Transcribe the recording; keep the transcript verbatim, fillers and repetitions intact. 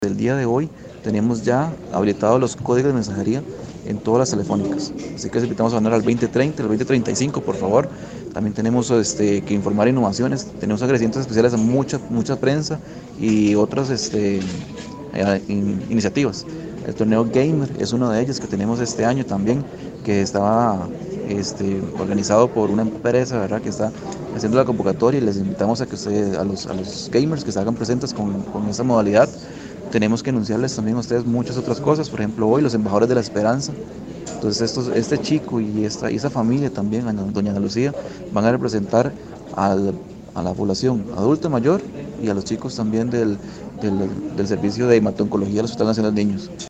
El día de hoy tenemos ya habilitados los códigos de mensajería en todas las telefónicas. Así que les invitamos a mandar al veinte treinta, al veinte treinta y cinco, por favor. También tenemos este, que informar innovaciones. Tenemos agradecimientos especiales a mucha, mucha prensa y otras este, eh, in, iniciativas. El torneo Gamer es uno de ellos que tenemos este año también, que estaba este, organizado por una empresa, ¿verdad?, que está haciendo la convocatoria, y les invitamos a que ustedes, a los, a los gamers que se hagan presentes con, con esta modalidad. Tenemos que anunciarles también a ustedes muchas otras cosas. Por ejemplo, hoy los embajadores de la esperanza. Entonces estos, este chico y esta, y esa familia también, doña Ana Lucía, van a representar al, a la población adulta mayor y a los chicos también del, del, del servicio de hematoncología del Hospital Nacional de Niños.